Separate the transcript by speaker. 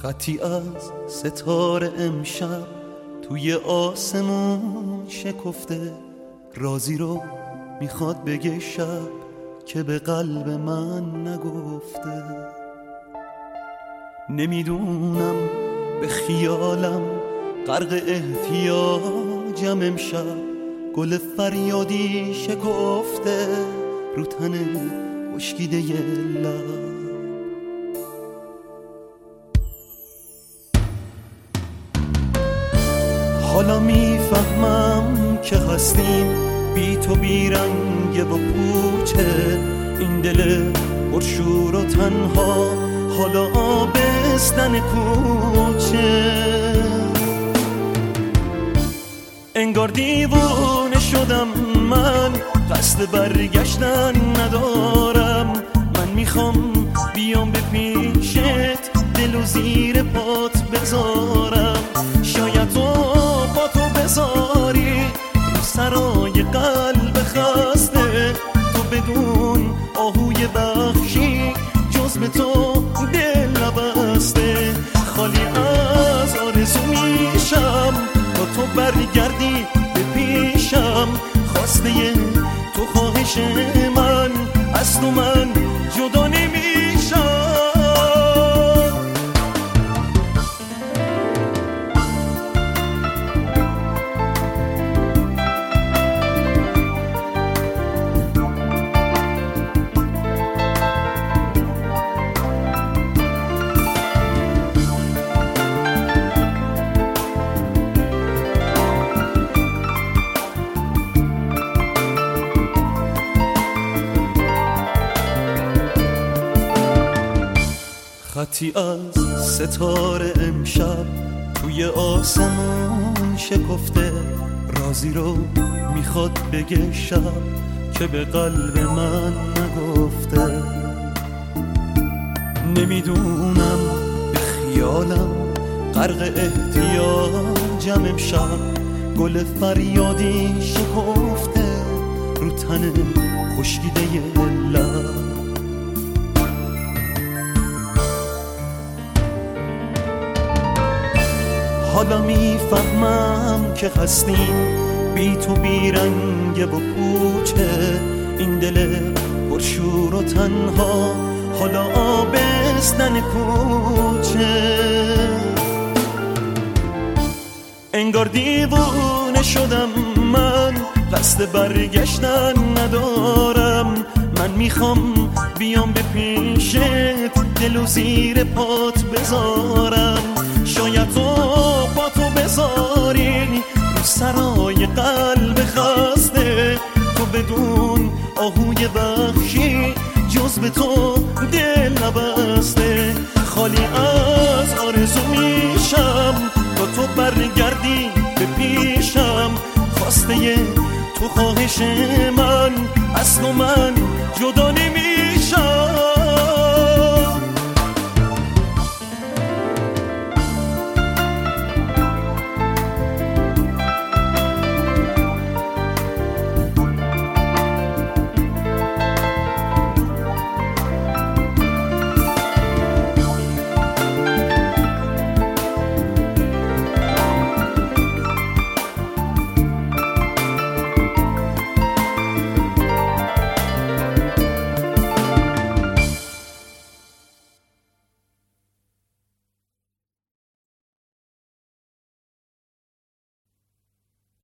Speaker 1: خطی از ستاره امشب توی آسمون شکفته، رازی رو میخواد بگه شب که به قلب من نگفته. نمیدونم به خیالم غرق احتیاجم امشب، گل فریادی شکفته رو تن خشکیده لب. حالا میفهمم که هستیم بی تو بیرنگ و پوچه، این دل پرشور و تنها حالا آبستن کوچه. انگار دیوونه شدم من، قصد برگشتن ندارم. من میخوام بیام به پیشت، دلو زیر پات بذارم. شاید تو با تو بذاری رو سرای قلب خسته، تو بدون آهوی بخشی جز به تو دل نبسته. خالی از آرزو میشم تا تو برگردی به پیشم، خواسته تو خواهش من، از تو من جدا نمیشم. خطی از ستاره امشب توی آسمون شکفته، رازی رو میخواد بگه شب که به قلب من نگفته. نمیدونم به خیالم غرق احتیاجم امشب، گل فریادی شکفته رو تن خشکیده لب. حالا میفهمم که هستیم بی تو بیرنگ و پوچه، این دل پرشور و تنها حالا آبستن کوچه. انگار دیوونه شدم من، قصد برگشتن ندارم. من میخوام بیام به پیشت، دلو زیر پات بذارم. شاید تو با تو بذاری رو سرای قلب خسته، تو بدون آهوی بخشی جز به تو دل نبسته. خالی از آرزو میشم تا تو برگردی به پیشم، خواسته تو خواهش من، از تو من جدا